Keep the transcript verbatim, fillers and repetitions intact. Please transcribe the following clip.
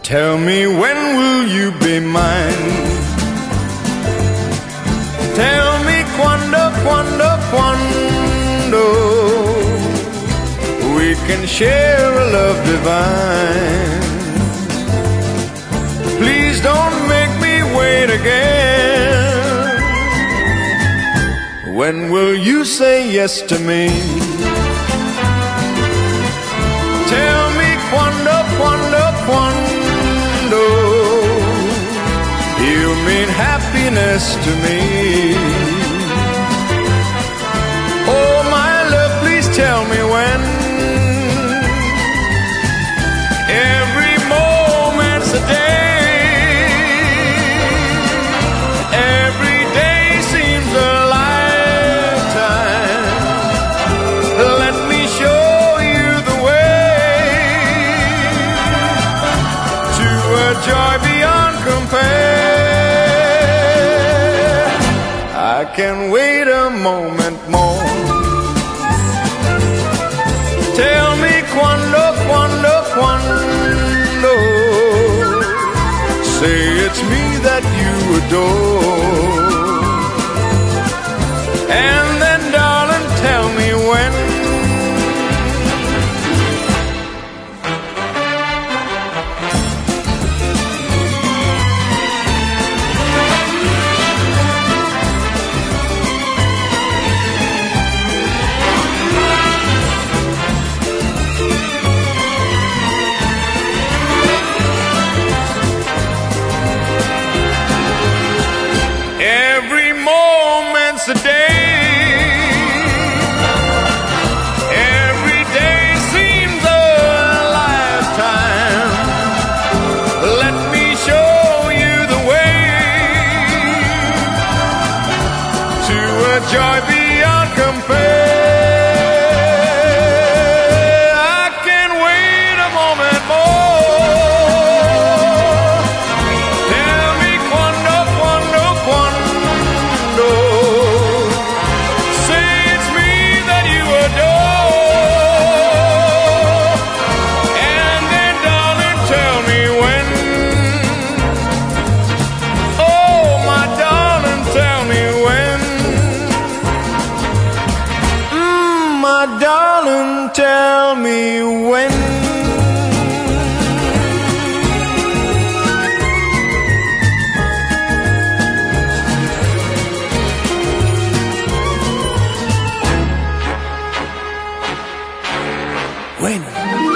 Tell me, when will you be mine? Tell me, quando, quando, quando we can share a love divine. Please don't make me wait again. When will you say yes to me? Tell me, quando, quando, quando you mean happiness to me. Oh, my love, please tell me when. Every moment's a day, every day seems a lifetime. Let me show you the way to a joy beyond compare. I can't wait a moment more. Tell me, quando, quando, quando say it's me that you adore. And then, darling, tell me when. Every moment's a day, every day seems a lifetime. Let me show you the way to a joy beyond compare. I can't wait a moment more. Tell me, quando, quando, quando say it's me that you adore. And then, darling, tell me when. Oh, my darling, tell me when. Mm, my darling, tell me when. Bueno.